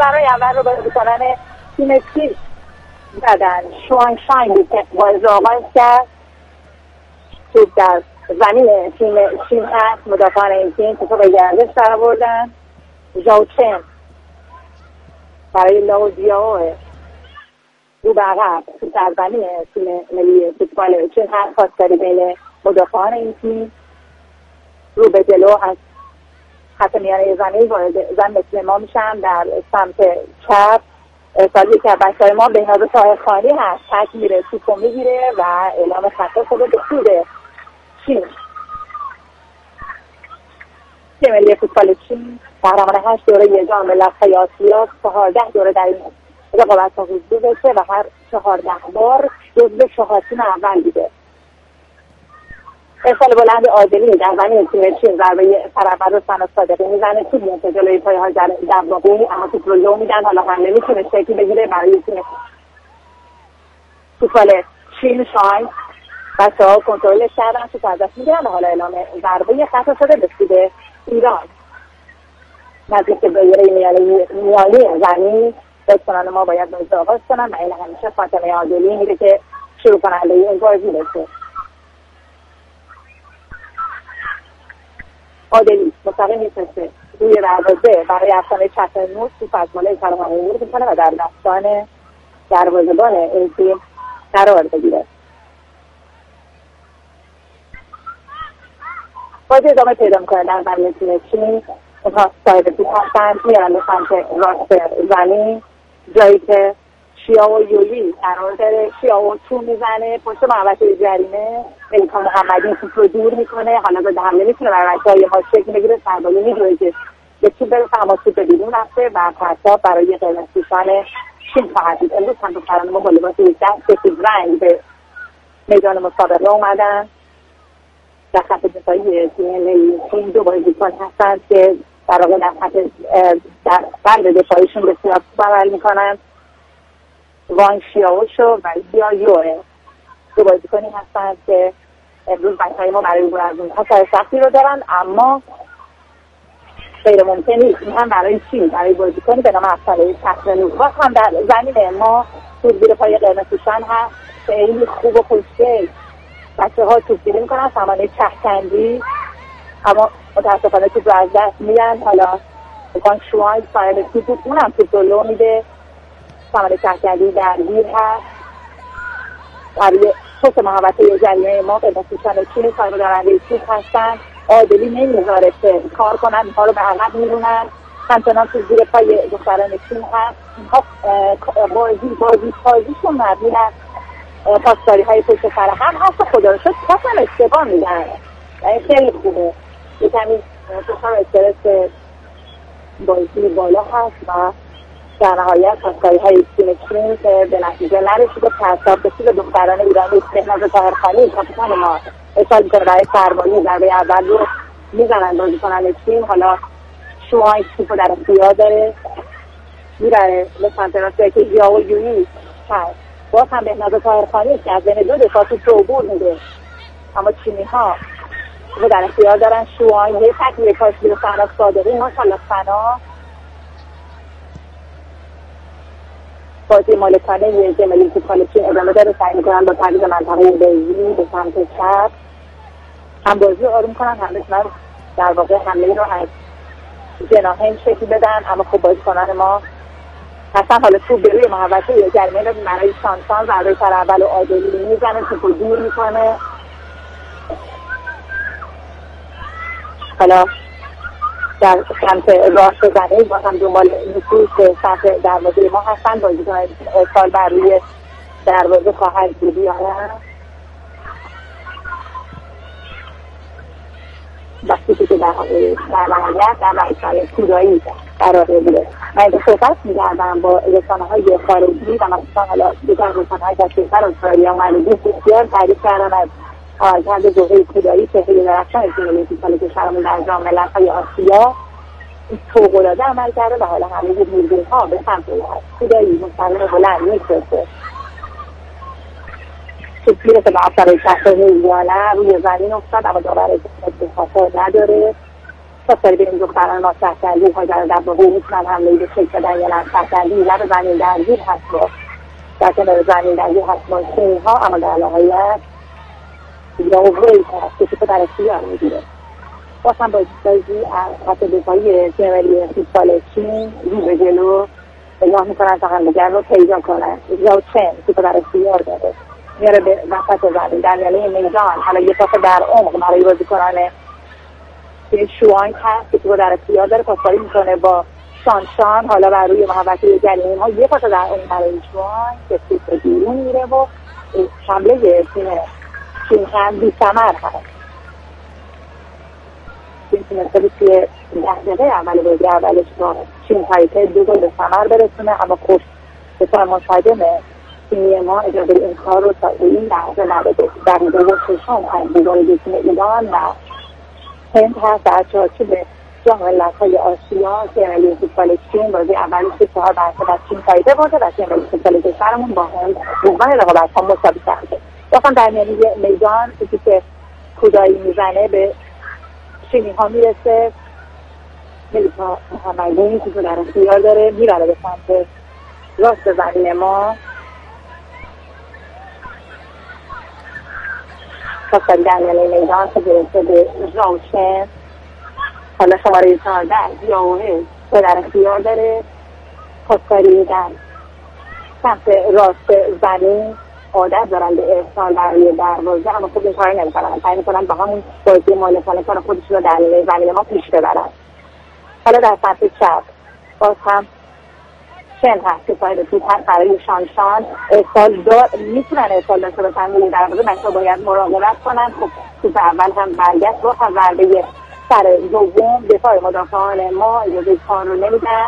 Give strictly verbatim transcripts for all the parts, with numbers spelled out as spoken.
برای اول رو بازی کنن تیم چین زدن. شوان شاین بود که بازی آغاز کرد. توپ در زمین تیم چین هست. مدافعان این تیم توپ به گردش در آوردن. ژائو چن برای لاو دیاو رو به عقب توپ در زمین تیم ملی فوتبال چین هست. خواستاری بین مدافعان این تیم رو به جلو از خط میانه زمین وارد زن مثل ما میشن. در سمت چپ سالی که بچه های ما بهناز طاهرخانی هست. تک میره توپو میگیره و اعلام خطا شده به سود چین. تیم ملی فوتبال چین قهرمان هشت دوره جام ملت‌های آسیا چهارده دوره در این رقابت‌ها حضور داشته و هر چهارده بار جزو چهار تیم اول بوده. ارسال بلند عادلی در زمین تیم چین ضربه سر رستم صادقی میزنه. توپ میاد جلوی پای هاجر دباغی اما توپ رو لو میدن. حالا حمله میتونه شکل بگیره برای تیم فوتبال چین. شاین بچه ها کنترلش کردن توپ ازش میگیرن و حالا اعلام ضربه خطا شده به سود ایران. نزدیک به دایره میانی زمین بازیکنان ما باید بازی آغاز کنن و این همیشه فاطمه عادلی میره که شروع کننده این بازی بشه. عادلی مستقیم میسته روی دروازه برای افسانه چترموز توپ از بالای سر عبور میکنه و در دستان دروازه‌بان این تیم قرار بگیره. بازی ادامه پیدا میکنه در زمین تیم چین. اونها صاحب توپ هستند. میارن به سمت راست زمین جایی که شیاو یولی قرار داره. شیاو تو میزنه پشت محوطه جریمه. ملیکا محمدی توپ رو دور میکنه. حالا به حمله میتونه برای بچه‌های ما شکل بگیره. سربازی میدونه که به توپ برسه اما توپ بیرون رفته و پرتاب برای قرمز پوشان چین خواهد بود. امروز هم دختران ما با لباس سفید رنگ به میدان مسابقه اومدن. در خط دفاعی تیم ملی چین دو بازیکن هستند که در واقع در خط در قلب دفاعیشون بسیار خوب عمل میکنن. وان شیاوشو و زیا یوه دو بازیکنی هستند که امروز بچه‌های ما برای عبور از اونها کار سختی رو دارن اما غیر ممکن نیست. این هم برای چین برای بازیکنی به نام افسانه چترموز باز هم در زمین ما توپ زیر پای قرمز پوشان هست. خیلی خوب و خوشگل بچه ها توپ گیری میکنن سامانه چهکندی اما متاسفانه توپ رو از دست میدن. حالا بکن شوان صاحب توپ اونم توپ رو لو میده. سامانه چهکندی درگیر هست برای پست محوطه جریمه ما قرمز پوشان چین صاحب دارنده توپ هستن. عادلی نمیذاره که کار کنن. اینها رو به عقب میرونن. همچنان توپ زیر پای دختران چین هست. بازی بازی بازیشون مبنی هست پاسداری های پشت سر هم هست. خدا رو شد پاس هم اشتباه میدن. خیلی خوبه. یه کمی پاس هم استرس بازی بالا هست و در نهایت پاسداری های تیم چین که به نتیجه نرسیده. پرتاب به سود دختران ایرانی بهناز طاهرخانی کاپیتان ما ارسال میکنه برای سربازی. ضربه اول رو میزنن بازیکنان چین. حالا شوان توپو در اختیار داره میبره به سمت راسته که ژائو یولی هست. باز هم بهناز طاهرخانی که از بین دو دفاع توپ رو عبور میده اما چینی ها رو در اختیار دارن. شوان یه تکلیه کاش بیره فنا صادقی ماشالله فنا بازی مالکانه یه جمعی فوتبال چین ادامه داره. سعی میکنن با تغییر منطقه بیزی به سمت چپ هم بازی آروم کنن هم بتونن در واقع حمله رو از جناحین شکل بدن اما خب بازی کنن ما اصلا حالا تو به روی محوطه یا جریمه رو برای شانسان ضربه سر اول و عادلی میزنه توپو دور میکنه. حالا در سمت راست زمین با هم دنبال نفوذ به سمت دروازه ما هستن. بازیکن ارسال بر روی دروازه خواهد بود یا نه وقتی که در نهایت در مسئله کودایی قرار بوده. من این صحبت می‌کردم با رسانه های خارجی و مثلا حالا دیگر رسانه های کشور استرالیا اومده بسیار تعریف کردن از عملکرد دوره کودایی که خیلی درخشان تیم ملی فوتبال کشورمون در جام ملت‌های آسیا فوق‌العاده عمل کرده و حالا همه دوربین‌ها به سمت کودایی مستقیم بلند می‌فرسته. توپیره که به اثر چترموز یا نه روی زمین افتاد اما داور خاطر نداره. پاسکاری به این دختران مطرح کردیم ها در واقع میتونن حمله به شکل بدن یا نمطرح کردیم لب زمین درگیر هست با در کنار زمین درگیر هست با چین ها اما در نهایت یا ویل هست که توپ در اختیار میگیره. باز هم بازی از خط دفاعی تیم‌ملی فوتبال چین رو به جلو نگاه میکنن تا همدیگر رو پیدا کنن. یا چین توپ در اختیار داره میاره به وسط زمین در میانه میدان. حالا یه پاس در عمق برای بازیکنان که شوانگ هست که توپ در اختیار داره پاسکاری میکنه با شان شان. حالا بر روی محوطه جریمه ها یه پاس در عمق برای شوانگ که توپ بیرون میره و حمله تیم چین هم بی ثمر هست. چین تونسته بود توی ده دقیقه اول بازی اولش با چین تایپه دو گل به ثمر برسونه اما خود به طور مصادم تیمی ما اجازه این کار رو تا این لحظه نداده. در دو ششم دیدار دو تیم ایران و هند هست در چارچوب جام ملت‌های آسیا که ملی فوتبال چین بازی اولش که چهار درصد از چین تایپه برده و تیم ملی فوتبال کشورمون با هند بحران رقابت‌ها مساوی کرده. واقعا در میانه میدان کسی که کودایی میزنه به چینی ها میرسه. ملیکا محمدی که در اختیار داره میبره به سمت راست زمین ما. پاسکاری در میانه میدان که برسه به ژاوشن. حالا شماره چهارده یاوه که در اختیار داره پاسکاری در سمت راست زمین. عادت دارن به ارسال برای دروازه اما خود این کاری نمی‌کنن. سعی می‌کنن با همون بازی مالکانه کار خودشون رو در زمین ما پیش ببرن. حالا در سمت چپ باز هم چن هست که صاحب توپ هست برای شان شان. ارسال دار میتونن ارسال داشته باشن روی دروازه بچه‌ها باید مراقبت کنن. خب توپ اول هم برگشت با هم ضربه سر دوم دفاع مدافعان ما اجازه کار رو نمیدن.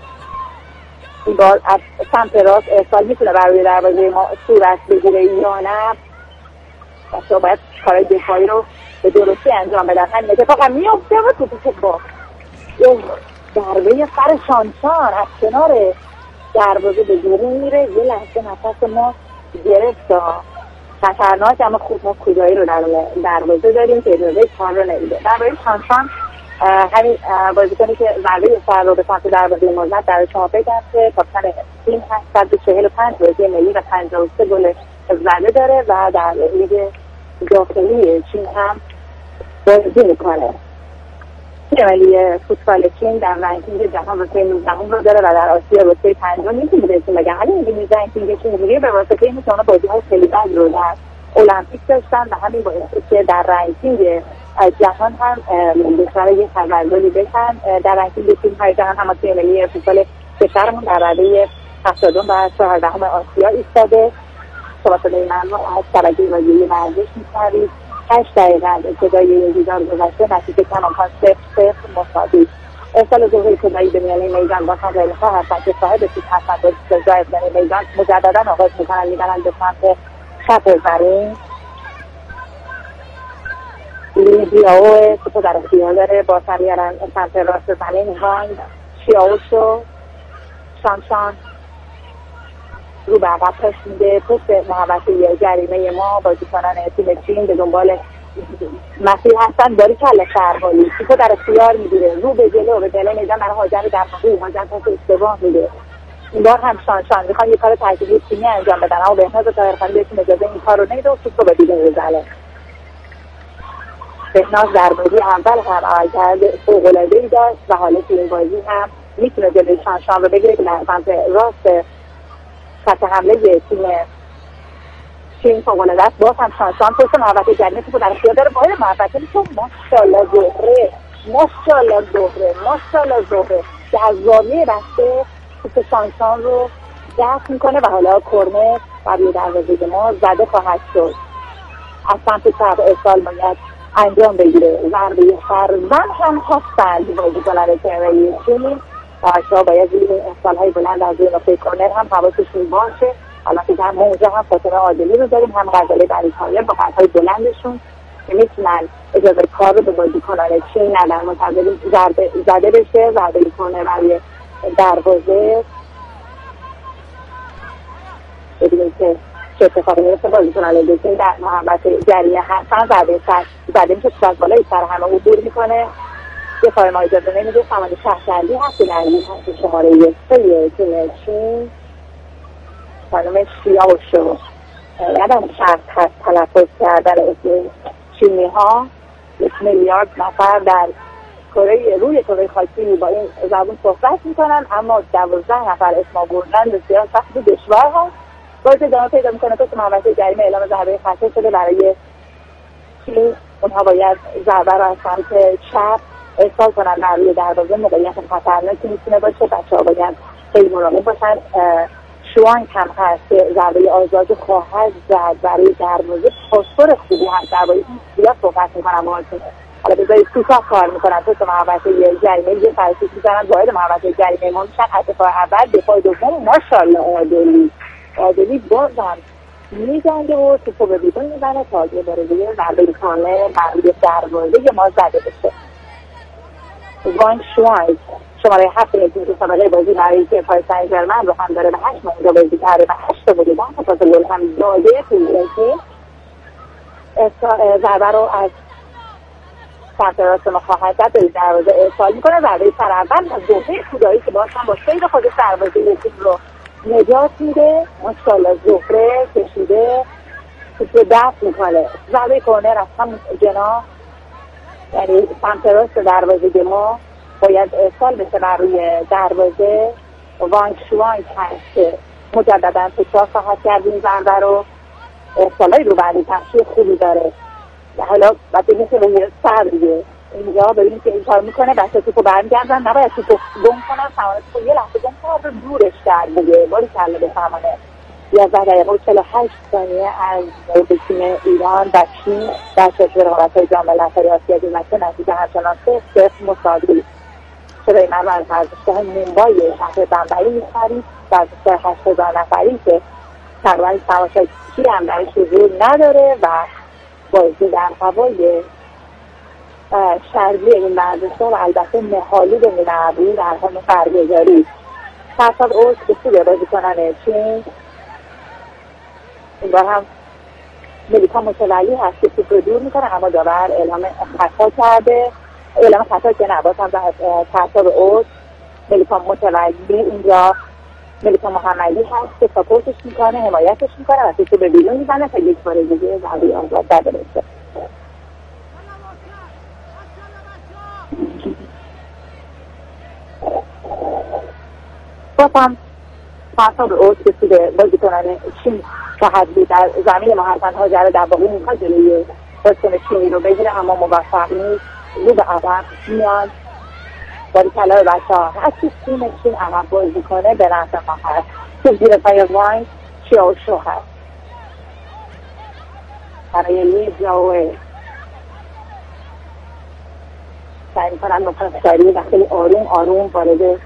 این بار از سمت راست ارسال میتونه برای دروازه ما صورت بگیره یا نه. بچه‌ها باید کارهای دفاعی رو به درستی انجام بدن. همین اتفاق هم میفته و توپی که با ضربه سر شانشان از کنار دروازه به بیرون میره. یه لحظه نفس ما گرفت خطرناک اما خوب ما کودایی رو در دروازه داریم که اجازه کار رو نمیده. درباره شانشان همین بازیکنی که ضربه سر رو به سمت دروازه ما زد در شما بگم که کاپیتان تیم هست. صد و چهل و پنج بازی ملی و پنجاه و سه گل زده داره و در لیگ داخلی چین هم بازی میکنه. تیم ملی فوتبال چین در رنکینگ جهان رتبه نوزدهم رو داره و در آسیا رتبه پنجم. میتونید بهتون بگم ولی میگم رنکینگ چین میگه به واسطه اینکه اونا بازی‌های خیلی بد رو در المپیک داشتن و همین باعث که در رنکینگ جهان هم بسیار یک تبدیلی بشن. در رنکینگ تیم‌های جهان هم تیم ملی فوتبال کشورمون در رده هفتادم و چهاردهم آسیا ایستاده. شما صدای من رو از شبکه رادیویی ورزش می‌شنوید. هشت دقیقه از ابتدای این دیدار گذشته نتیجه کماکان صفر صفر مساوی. ارسال ظهور ابتدایی به میانه میدان با خیلی‌ها هستن که صاحب توپ هستن با سزای ابتدای میدان مجددا آغاز می‌کنن می‌برن به سمت چپ زمین. لیدیاو توپ در اختیار داره با سر میارن سمت راست زمین. وانگ شیاوشو شانشان رو به عقب پس میده. پست محوطه جریمه ما بازیکنان تیم چین به دنبال مسیر هستن. داری کل شهربانی توپ در اختیار میگیره رو به جلو به جلو میدن برای هاجر در حقوق هاجر پاس اشتباه میده. این بار هم شانشان میخوان یه کار ترکیبی تیمی انجام بدن اما بهناز طاهرخانی بهشون اجازه این کار رو نمیده و توپ رو به بیرون میزنه. بهناز در بازی اول هم عملکرد فوق‌العاده‌ای داشت و حالا تو این بازی هم میتونه جلوی شانشان رو بگیره که در سمت راست خط حمله تیم چین فوق‌العاده است. باز هم شانشان پشت محوطه جریمه توپ در اختیار داره. باید محوطه میشه ماشاءالله زهره ماشاءالله زهره ماشاءالله زهره که از زاویه بسته توپ شانشان رو دفع میکنه و حالا کرنر برای دروازه ما زده خواهد شد. از سمت چپ ارسال باید انجام بگیره. ضربه سرزن هم هستند بازیکنان تیم‌ملی چین و بچه‌ها باید روی ارسال‌های بلند از روی نقطه کرنر هم حواسشون باشه. حالا که هم موجه هم فاطمه عادلی رو داریم هم غزاله بری‌طاهر با قدهای بلندشون که میتونن اجازه کار رو به بازیکنان چین ندن. منتظریم ضربه زده بشه. ضربه کرنر برای دروازه ببینیم که چه اتفاقی میفته. بازیکنان چین در محوطه جریمه هستن. ضربه سر زده میشه از بالای سر همه عبور میکنه دفاع ما اجازه نمیده. سمانی شهرزندی هست در این هست شماره یک سه تیم چین خانم شیا و شو یادم شرط تلفظ کردن اسم چینی ها یک میلیارد نفر در کره روی کره خاکی با این زبان صحبت میکنن، اما دوازده نفر اسم بردن بسیار سخت و دشوار هست. باید ادامه پیدا میکنه که محوطه جریمه اعلام ضربه خطا شده برای چین. اونها باید ضربه را از سمت چپ ارسال کنن بر روی دروازه. موقعیت خطرناکی میتونه باشه، بچه ها باید خیلی مراقب باشن. شوانگ هم هست که ضربه آزاد خواهد زد برای دروازه. پاسور خوبی هست در باید زیاد صحبت میکنم باهاتون. حالا بذارید کوتاه کار میکنن تو محوطه جریمه یه فرسیش میزنن وارد محوطه جریمه ما میشن. از دفاع اول دفاع دوم ماشاءالله عادلی عادلی بازم میزنده و توپو به بیرون میزنه تا یه باره دیگه ضربه کامل برای دروازه ما زده بشه. وانگ شوانگ شماره هفت تیم که سابقه بازی برای تیم پاریس سن ژرمن رو هم داره و هشت ماه بازی کرده و هشت تا بوده ده تا گل هم داده توی این تیم. ضربه رو از سمت راست ما خواهد زد به دروازه ارسال میکنه. ضربه سر اول از زهره خدایی که باز هم با سید خودش دروازه تیم رو نجات میده. ماشاءالله زهره کشیده توپ رو دفع میکنه. ضربه کورنر از هم جناح یعنی سمت راست دروازه ما باید ارسال بشه بر روی دروازه. وانگ شوانگ هست که مجددا تکرار خواهد کرد این ضربه رو. ارسالای رو بعدی تمشیر خوبی داره. حالا باید بگیم که به سر دیگه اینجا ببینیم که این کار میکنه. بچه توپو برمیگردن، نباید توپو گم کنن. سمانه توپو یه لحظه گم کنن رو دورش کرد دیگه. باری کله به سمانه. یازده دقیقه و چهل و هشت ثانیه از به تیم ایران و چین در شکل رقابت‌های جام ملت‌های آسیا گذشته نتیجه همچنان صفر صفر مساوی شده. من رو از ورزشگاه مومبای شهر بمبئی می‌خرید. ورزشگاه هشت هزار نفری که تقریبا تماشاچی هم درش حضور نداره و بازی در هوای شرقی این ورزشگاه و البته نهالی به نیمه‌ابری در حال برگزاری. فرصت اوج به سوی بازیکنان چین. این بار هم ملیکا متولی هست که توپ رو دور میکنه، اما داور اعلام خطا کرده. اعلام خطا که نباز هم در فرصت اوج ملیکا متولی اینجا ملیکا محمدی هست که ساپورتش میکنه، حمایتش میکنه و توپ رو به بیرون میزنه تا یک بار دیگه ضربه آزاد زده بشه. باز هم فرصت اوج که توی بازیکنان چین خواهد بود در زمین محسن هاجر در باقی میخواد جلوی بازیکن چینی رو بگیره، اما موفق نیست. رو به عقب میاد. باری کلاه بچه ها هست که تیم چین عقب بازی کنه به نفع ما هست. تو زیر پای وانگ شیا و شو هست برای لی جاوه سعی میکنن مفصلی و خیلی آروم آروم وارد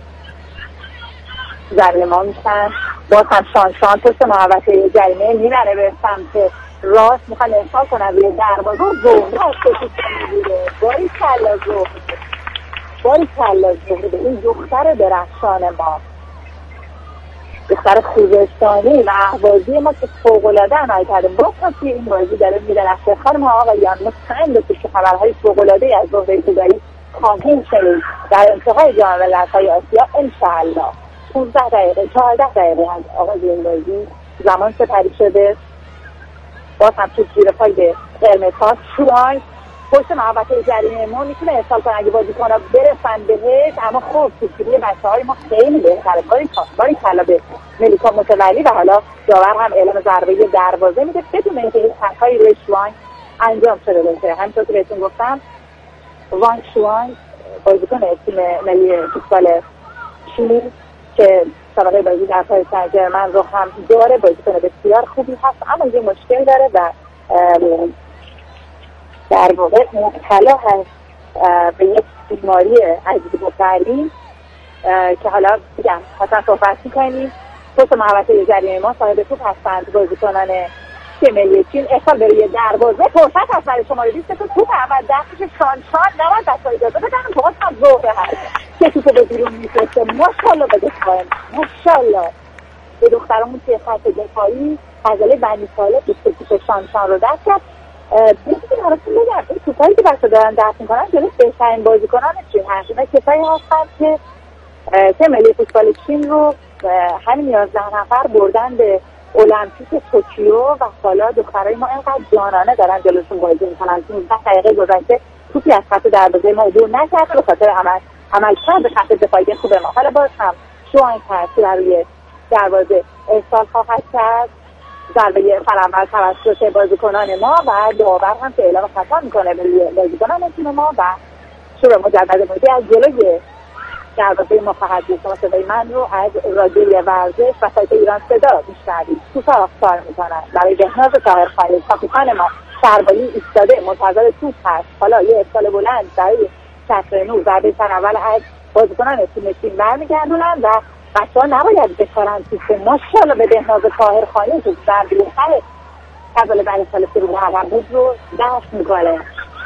جریمه ما میشن. باز هم شان شان پشت محوطه جریمه میبره به سمت راست، میخوان ارسال کنن روی دروازه و زهره از کشید میگیره. باری کلا زهره باری کلا زهره این دختر درخشان ما، دختر خوزستانی و اهوازی ما که فوق‌العاده عمل کرده. باز هم توی این بازی داره میدرخشه. خانم ها آقایان مطمئن باشید که خبرهای فوق‌العاده از زهره خدایی خواهیم شنید در انتهای جام ملت‌های آسیا انشاءالله. پانزده دقیقه چهارده دقیقه از آغاز این بازی زمان سپری شده. باز هم توپ زیر پای قرمز ها. شوانگ پشت محوطه جریمه ما میتونه ارسال کنه اگه بازیکن‌ها برسن بهش، اما خب توپگیری بچه‌های ما خیلی بهتره. باری باری کلا به ملیکا متولی و حالا داور هم اعلام ضربه دروازه میده بدون اینکه هیچ خطایی روی شوانگ انجام شده باشه. همونطور که بهتون گفتم وانگ شوانگ بازیکن تیم ملی فوتبال چین که سابقه بازی در پاریس سن ژرمن رو هم داره، بازیکن بسیار خوبی هست، اما یه مشکل داره و در واقع مبتلا هست به یک بیماری عجیب و غریب که حالا بگم حتما صحبت می‌کنیم. پشت محوطه جریمه ما صاحب توپ هستند بازیکنان تیم ملی چین. ارسال به روی دروازه فرصت هست برای شماره بیست که توپ اول دستش شان شان نباید دست اجازه بدن. باز هم زهره هست که توپ به بیرون میفرسته. ماشاءالله به دختران ماشاءالله به دخترمون توی خط دفاعی فضله بنی ساله که توپ شان شان رو دست کرد. بیشتر براتون بگم این توپایی که بچه دارن دست میکنن جلوی بهترین بازیکنان چین هستن و کسایی هستن که تیم ملی فوتبال چین رو همین یازده نفر بردن به المپیک توکیو و حالا دخترای ما اینقدر جانانه دارن جلوشون بازی میکنن. پانزده دقیقه گذشته توپی از خط دروازه ما عبور نکرد به خاطر عمل عملکرد خط دفاعی خوب ما. حالا باز هم شوان کرد در روی دروازه ارسال خواهد کرد ضربه فرامل توسط بازیکنان ما و داور هم که اعلام خطا میکنه به بازیکنان تیم ما و شروع مجدد بازی از جلوی دروازه ما خواهد بود. شما صدای من رو از رادیوی ورزش و سایت ایران صدا میشنوید. توپ آفتار میکنن برای بهناز طاهرخانی. کاپیتان ما سربالی ایستاده منتظر توپ هست. حالا یه ارسال بلند برای چتر نور ضربه اول از بازیکنان تیم چین برمیگردونن و بچه‌ها نباید بخورن توپ. ماشاءالله به بهناز طاهرخانی توپ ضربه آخر فضل بنی سالسی رو محرم بود رو دست میکنه.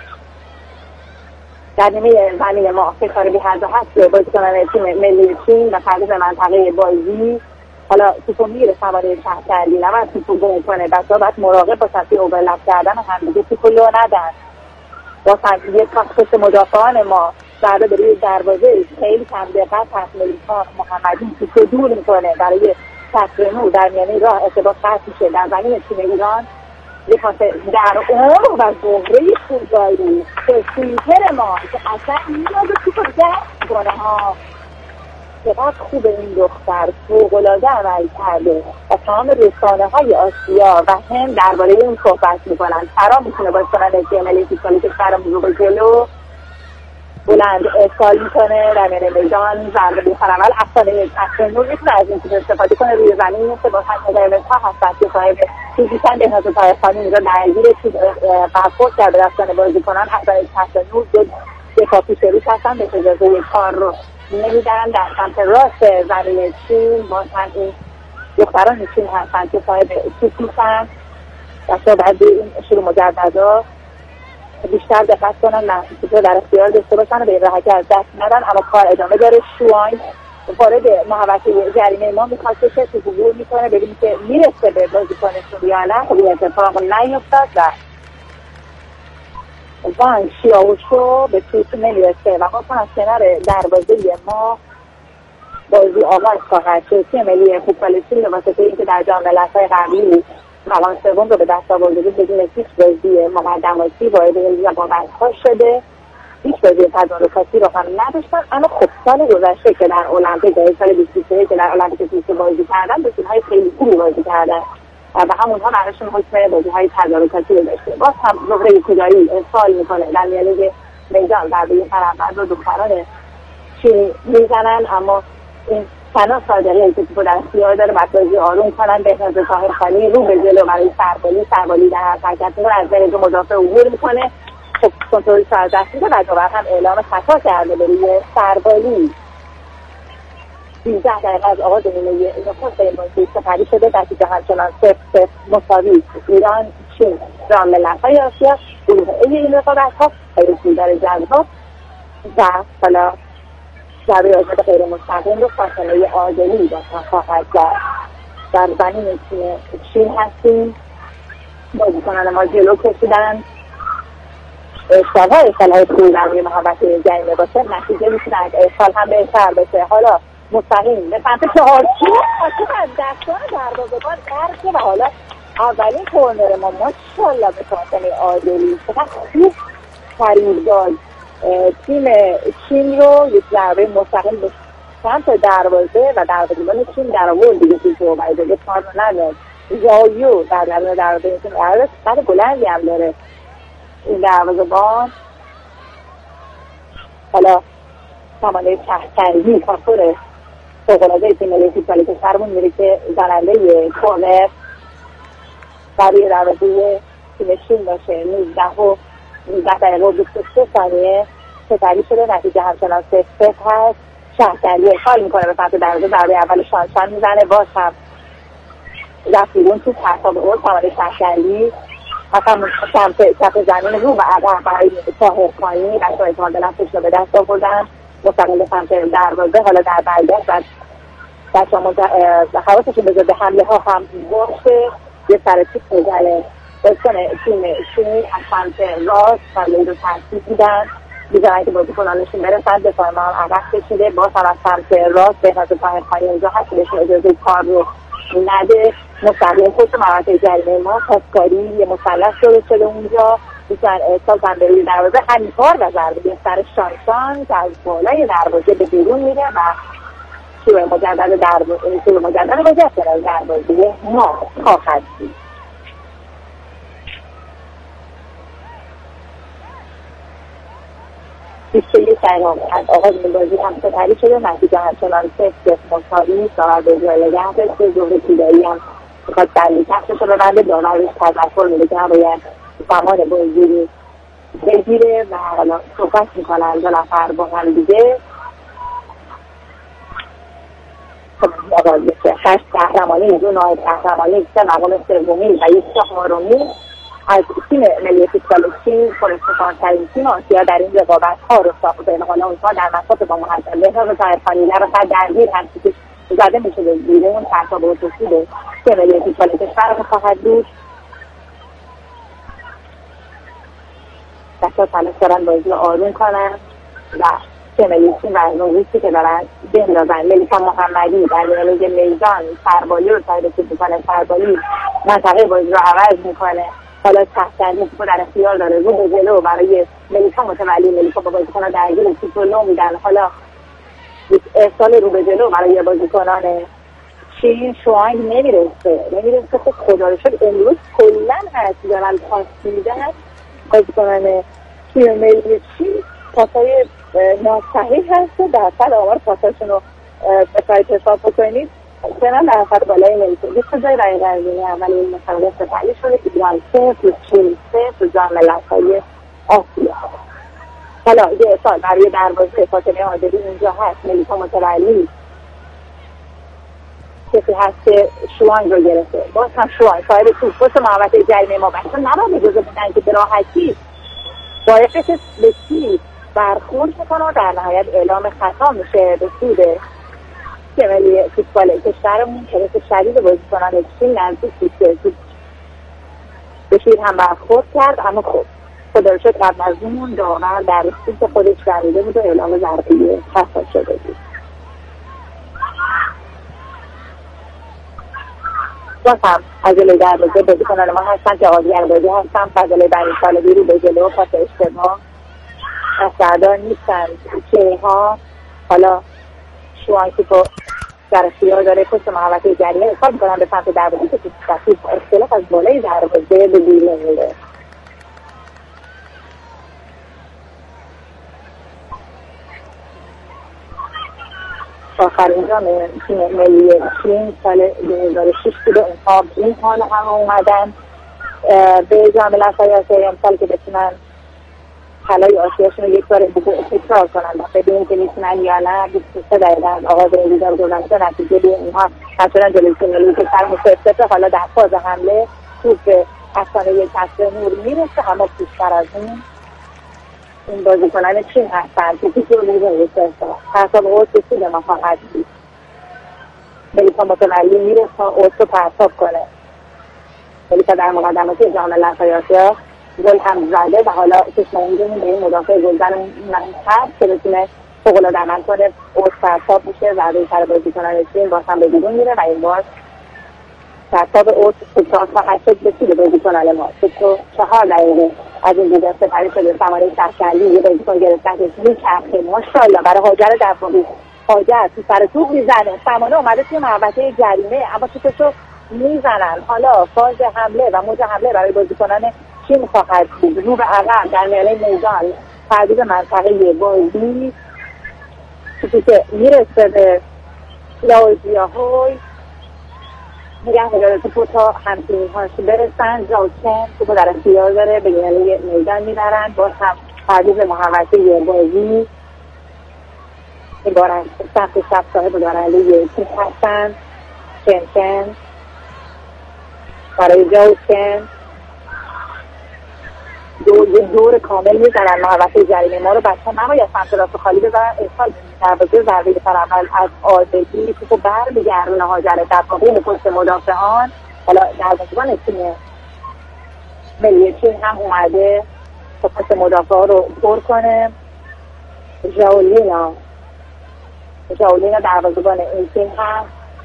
در نیمه زمین ما فکر بی حد و حد بازیکنان تیم ملی چین و تغییر منطقه بازی حالا توپو میره سواره شهرداری نباید توپو گم کنه. بچه‌ها باید مراقب باشن توی اوورلپ کردن هم دیگه توپو لو ندن. با سنجیه تاخت مدافعان ما ضربه به روی دروازه خیلی کم دقت هست. ملیکا محمدی توپو دور میکنه برای چتر نور در میانه راه ارتباط قطع میشه در زمین تیم ایران. یه خاطر در عمر و زهره خوزایی که سویتر ما که اصلا میاد توپ رو دست کنه ها. چقدر خوبه این دختر، فوق‌العاده عمل کرده و تمام رسانه های آسیا و هند درباره این صحبت میکنن. فرا میتونه باید کنن تیم ملی فوتبال کشورمون رو به جلو بلند ارسال میکنه در میان میدان ضربه فرامل افسانه چتر نور میتونه از این استفاده کنه روی زمین میفته با پنج دقیقه ها هست که صاحب فیزیکن بهناز طاهرخانی اینجا درگیر برخورد کرده دستان بازیکنان افسانه چتر نور دو دفاع پیش روش هستن به اجازه کار رو نمیدن در سمت راست زمین چین. با این دختران چین هستن که صاحب توپ میشن و تا بعد این شروع مجددا بیشتر دقت کنن محصول در اختیار داشته باشن و به این راحتی از دست ندن. اما کار ادامه داره. شواین وارد محوطه جریمه ما میخواد بشه تو گور میکنه ببینیم که میرسه به بازیکنشون یا نه. خب این اتفاق نیفتاد و وان شیاوشو به توپ نمیرسه و ما از کنار دروازه ما بازی آغاز خواهد شد. تیم ملی فوتبال چین به واسطه اینکه در جام ملت‌های قبلی مقام سوم رو به دست آورده بود بدون هیچ بازی مقدماتی وارد این لیگ برگزار شده. هیچ بازی تدارکاتی رو هم نداشتن. اما خب سال گذشته که در المپیک در سال بیست و سه که در المپیک توکیو بازی کردن به تیم‌های خیلی خوبی بازی کردن و همونها براشون حکم بازی‌های تدارکاتی رو داشته. باز هم زهره کجایی ارسال میکنه در میانه میدان ضربه فرامل رو دختران چینی میزنن. اما این سنا صادقی که توپو در اختیار داره بعد بازی آروم کنن. بهناز طاهرخانی رو به جلو برای سربالی سربالی در حرکت میکنه از بین دو مدافع عبور میکنه. خب کنترل از دست میده و داور هم اعلام خطا کرده به روی سربالی. سیزده دقیقه از آغاز نیمه نخست به این بازی سپری شده. نتیجه همچنان صفر صفر مساوی. ایران چین جام ملت‌های آسیا گروه ای این رقابت‌ها خیلی در جذاب و حالا ضربه آزاد غیر مستقیم رو فاصله عادلی داشتن خواهد کرد. در زمین تیم چین هستیم. بازیکنان ما جلو کشیدن اشتاق های اشتاق های خوبی در روی محبت جریمه باشه. نتیجه میتونن اشتاق هم بهتر بشه. حالا مستقیم به سمت چهارچوب آسیب از دستان دروازه‌بان درکه و حالا اولین کورنر ما ماشاءالله به فاصله عادلی چقدر خوب فریب داد تیم چین رو یک ضربه مستقیم به سمت دروازه و دروازه‌بان چین در آورد دیگه توی تو باید دیگه کار رو نداد. زایو در دروازه دروازه چین قراره سر بلندی هم داره این دروازه‌بان. حالا سامانه شهرکردی کافور فوق‌العاده تیم ملی فوتبال کشورمون میره که زننده کورنر برای دروازه تیم چین باشه. نوزده و نوزده دقیقه و بیست و سه ثانیه سپری شده. نتیجه همچنان صفر صفر هست. شهرکردی اشغال میکنه به سمت دروازه. ضربه اول شانشان میزنه. باز هم رفیرون تو پرتاب اول سامانه شهرکردی حتی سمت چپ زمین رو و عقب برای طاهرخانی بچه‌ها اعتماد به نفسش رو به دست آوردن مستقل سمت دروازه. حالا در برگشت بعد بچه‌ها حواسشون به حمله ها هم باشه. یه سر توپ میزنه بازیکن تیم شیمی از سمت راست خالی رو ترکیب بودن بیزنه که بازیکنانشون بره سمت دفاع ما هم عقب کشیده. باز هم از سمت راست به نظر پاهن خانی اونجا هست که بهشون اجازه کار رو نده. مستقیم خود محوطه جریمه ما پاسکاری یه مثلث شده شده اونجا میتونن احساس هم به روی دروازه همین کار و ضربه سر شانشان که از بالای دروازه به بیرون میره و شروع مجدد دروازه شروع مجدد بازی از طرف دروازه ما خواهد بود. بیست و یک دقیقه از آغاز این بازی هم ستری شده. نتیجه همچنان صفر مساوی ساعت به جای نگه داشته. جمهور تیدایی هم میخواد دلی تختش رو ببنده. دانرویش تذکر میده که هم باید زمان بازی رو بگیره و حالا صحبت میکنن دو نفر با هم دیگه. خب آغاز بشه هشت قهرمانی دو نایب قهرمانی سه مقام سومی و یک چهارمی از تیم ملی فوتبال چین پرافتخارترین تیم آسیا در این رقابت‌ها رو ساخته. حالا اونها در مسابقه با محسن بهرام طاهرخانی در واقع درگیر هست که زده میشه به بیرون پرتاب اتوبوسی به تیم ملی فوتبال کشور خواهد بود. دستا تلاش دارن بازی آروم کنن و تیم ملی چین و نوروسی که دارن بندازن. ملیکا محمدی در میانه میدان سربالی رو سایر رسید میکنه. سربالی منطقه بازی رو عوض میکنه. حالا تحتنی توپ در اختیار داره رو به جلو برای ملیکا متولی. ملیکا با بازیکنان درگیر توپ رو میدن. حالا ارسال رو به جلو برای بازیکنان چین شوانگ نمیرسه نمیرسه که خدا رو شد امروز کلا هست دارن پاس میدن بازیکنان تیم ملی چین پاسای ناصحیح هست. درصد آمار پاساشون رو بخواهید حساب بکنید کنن درصد بالای ملیکا بیست جای رای قرضونی اول این مسابقه سپری شده که ایران صفر چین صفر جام ملت‌های آسیا. حالا یه ارسال برای دروازه فاطمه عادلی اینجا هست. ملیکا متولی کسی هست که شوانگ رو گرفته. باز هم شوانگ صاحب توپ پشت محوطه جریمه ما بچه نباید اجازه بدن که به راحتی باید به تیر برخورد میکنه و در نهایت اعلام خطا میشه به سود تیم ملی فوتبال کشورمون که به شدید بازیکنان چین نزدیک بود که به تیر هم برخورد کرد. اما خب خدا رو شکر قبل از اون داور در سوت خودش بریده بود و اعلام ضربه خطا شده بود. باز هم از جلوی دروازه بازیکنان ما هستن که آقای بازی هستن. فضل بنی طالبی رو به جلو پاس اشتباه اصدار نیستن چه ها. حالا شوانکی که در اختیار داره پشت محوطه جریمه اصحاب میکنن به سمت دروازه که توپ اختلاف از بالای دروازه به بیرون میره. آخرین جام تیم ملی چین سال دو هزار و شش بوده. اونها این حال هم اومدن به جام ملت‌های آسیا امسال که بتونن طلای آسیاشون رو یک بار تکرار کنن و ببینیم که میتونن یا نه. بیست و سه دقیقه از آغاز این روزا رو گذشته نتیجه به اینها همچنان جلوی تیم ملی کشور مصفر. حالا در فاز حمله توپ افسانه یک کسر نور میرسه اما پیشتر از اون این بازیکنان چین هستن که پیش رو میرسه حساب اوست سود ما خواهد بود. ملیکا متولی میرسه تا اوست رو پرتاب کنه. ملیکا در مقدماتی جام ملت‌های آسیا گل هم زده و حالا چشم‌اندازمون به این مدافع گلزن منتخب که بتونه فوق‌العاده عمل کنه. اوست پرتاب میشه ضربه سر بازیکنان چین باز هم به بیرون میره و این بار پرتاب اوست تکرار خواهد شد به سود بازیکنان ما. سی و چهار دقیقه از این دیگه سپری شده. سماره شهرکندی یه بازیکن گرفتن که میچرخه ماشاءالله برای هاجر دفاعی. هاجر تو سر توپ میزنه. سمانه اومده توی محوطه جریمه اما توپشو میزنن. حالا فاز حمله و موج حمله برای بازیکنان چین خواهد بود. رو به عقب در میانه میدان تردید منطقه بازی توپی که میرسه به لاوزیاهوی میگن هدایت توپو تا همتیمی هاش برسن. جاوچن توپو در اختیار داره به میانه میدان میبرن. باز هم تردید محوطه بازی این بار هم سمت شب صاحب دارنده یک توپ هستن. چنچن برای جاوچن دور یه دور کامل میزنن محوطه جریمه ما رو. بچه ها نباید سمت راست خالی بزنن. ارسال دروازه ضربه سر اول از آزادی توپو بر میگردونه هاجر دفاعی پشت مدافعان. حالا دروازه‌بان تیم ملی چین هم اومده تا پس مدافع رو پر کنه. ژائولینا ژائولینا دروازه‌بان این تیم هم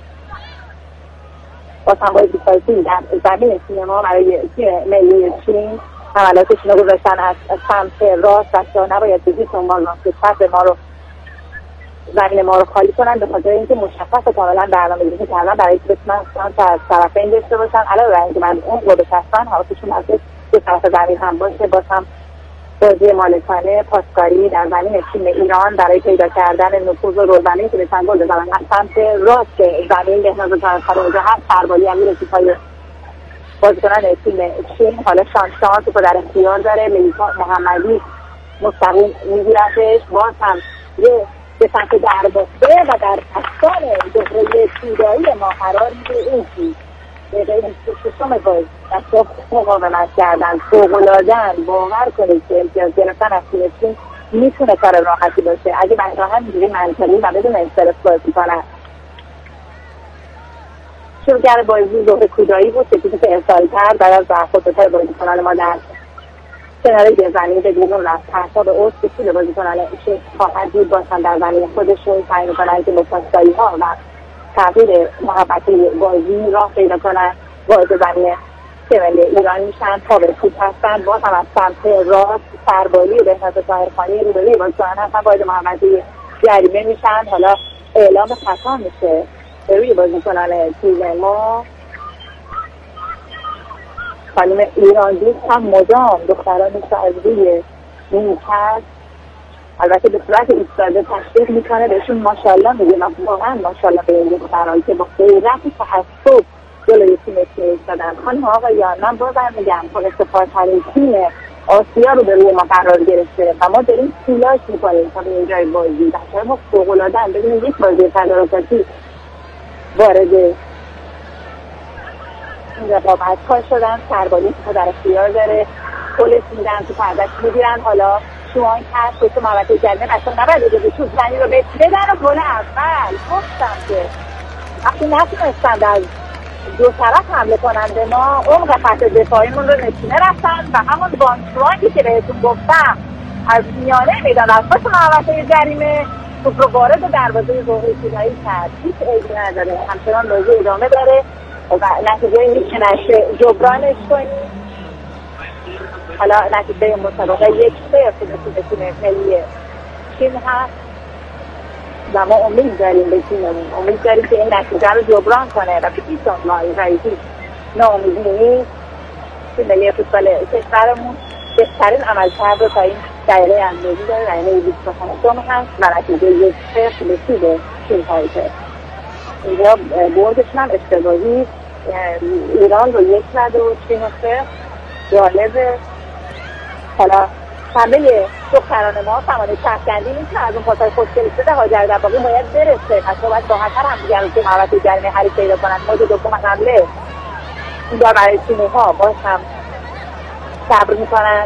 با تنبای دیفایتی در زمین سینما برای تیم ملی چین حملاتشون رو گذاشتن از سمت راست و نباید بزید دنبال ما که پس ما رو زمین ما رو خالی کنن، به خاطر اینکه مشخص کاملا برنامه ریزی کردن برای که بتونن تا از طرفین داشته باشن. علاوه بر اینکه من اون رو بچسبن حواسشون از دو طرف زمین هم باشه. باز هم بازی مالکانه پاسکاری در زمین تیم ایران برای پیدا کردن نفوذ و روزنه که بهتن گل بزنن از سمت راست زمین بهناز طاهرخانی اونجا هم سربالی هم میرسی پای بازیکنان تیم چین. حالا شانشان تو در اختیار داره، ملیکا محمدی مستقیم میگیرتش. باز هم یه به سمت درباسته و در پستان دهره تودایی ما قرار میده. این چیز دقیقه ششم باز دست مقاومت کردن، فوق‌العاده‌اند. باور کنید که امتیاز گرفتن از تیم چین میتونه کار راحتی باشه اگه بچه‌ها همینجوری منطقی و بدون استرس بازی کنن. شروعگر بازی ظهر کودایی بود که توپ ارسال کرد بعد از برخورد بازیکنان ما در کنار زمین به بیرون رفت. پرتاب اوست که طول بازیکنان چین خواهد بود باشن در زمین خودشون سعی می‌کنن که با پاسکاری‌ها و تغییر محبتی بازی راه پیدا کنن. وارد زمین ملی ایران میشن، تا به توپ هستن. باز هم از سمت راست سربالی و بهناز طاهرخانی روبروی بازیکنان هستن، وارد محبتی جریمه میشن. حالا اعلام خطا میشه روی بازیکنان تیم ما. خانم ایران دوست هم مدام دخترانش رو از روی نیمکت البته به صورت ایستاده تشویق میکنه، بهشون ماشاءالله میگه و واقعا ماشاءالله به این دختران که با غیرت تعصب جلوی تیم ایستادن. خانم آقایان من بازم میگم پرستفاده‌ترین تیم آسیا رو به روی ما قرار گرفته و ما داریم تلاش میکنیم تا به اینجای بازی. بچه‌ها ما فوق‌العاده‌اند. ببینید یک بازی تدارکاتی وارد این رقابت ها شدن، سربالی که در اختیار داره، پولش میدن تو پردش میگیرن. حالا شوان کرد که تو محبت جریمه اصلا نباید اجازه شد زنی رو بدن و گل اول. گفتم که وقتی نتونستن در دو طرف حمله کننده ما عمق خط دفاعیمون رو نشینه رفتن و همون وانشوانگی که بهتون گفتم از میانه میدان از پس محبت جریمه توپ رو وارد دروازه ظهر کودایی کرد. هیچ عیبی نداره، همچنان بازی ادامه داره و نتیجه این که نشه جبرانش کنیم. حالا نتیجه مسابقه یک صفر به تیم ملی چین هست و ما امید داریم به تیممون، امید داریم که این نتیجه رو جبران کنه و به هیچ عنوان رئیسی ناامیدی نیست. تیم ملی فوتبال کشورمون بهترین عملکرد رو تا این دقیقه اندازی داره، دقیقه بیست و هشتم هست و نتیجه یک صفر به تیم چین هایته. اینجا بردشون هم اشتباهی ایران رو یک زد و چین و صفر. جالبه. حالا همه دختران ما سمانه چفگندی میتونه از اون پاسای خوشگلی شده هاجر دباغی باید برسه، پس باید راحت‌تر هم دیگر رو که محبت جریمه حریف پیدا کنن. موضوع دوم حمله اینجا برای چینی ها باز هم صبر میکنن.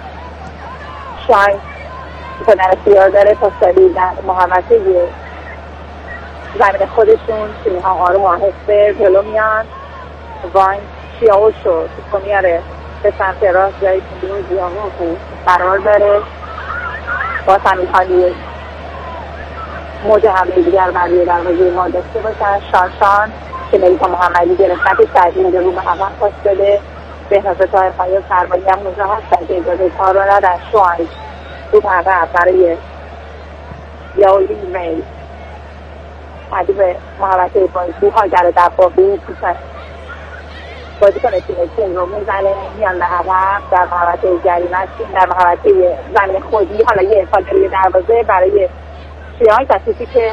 شاین که در اختیار داره پاسکاری در محوطه زمین خودشون. چینی ها آروم و آهسته جلو میان. واین شیاو شد که میاره به سمت راست جایی که دون زیامو قرار داره. باز هم میخواد یک موج حمله دیگر برای دروازه ما داشته باشن. شانشان که ملیکا محمدی گرفتش ترجیح میده رو به هوا پاس داده. بهناز طاهرخانی و سربالی هم اونجا هستن که اجازه کار رو ندن. شوان رو عقب برای یاولی ویل بعدی به محوطه بازی هاجر دباغی توسن بازی کنه تیم تیم رو میزنه میان به عقب در محوطه جریمه در محوطه زمین خودی. حالا یه ارسال روی دروازه برای شیان تصیفی که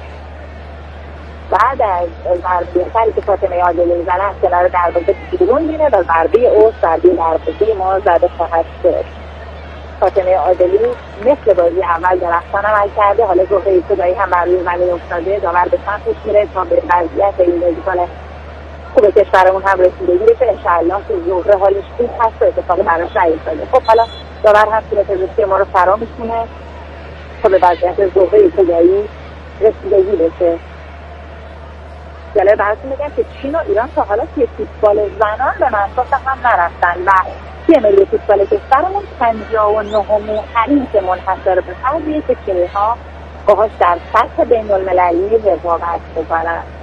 بعد از ضربه سری که فاطمه عادلی میزنه از کنار دروازه بیرون میره و ضربه اوست ضربه دروازه ما زده خواهد شد. فاطمه عادلی مثل بازی اول درختان عمل کرده. حالا زهره کودایی هم بر روی زمین افتاده، داور به سمتش میره تا به وضعیت این بازیکن خوب کشورمون هم رسیدگی بشه. انشاءالله که زهره حالش خوب هست و اتفاقی براش نیفتاده. خب حالا داور هم که پزشکی ما رو فرا می‌کنه تا به وضعیت زهره کودایی رسیدگی بشه. جالب براتون بگم که چین و ایران تا حالا توی فوتبال زنان به منطقه هم نرفتن و تیم ملی فوتبال کشورمون پنجاه و نهمین حریف منحصر به فردیه که چینی‌ها باهاش در سطح بین‌المللی رقابت می‌کنن.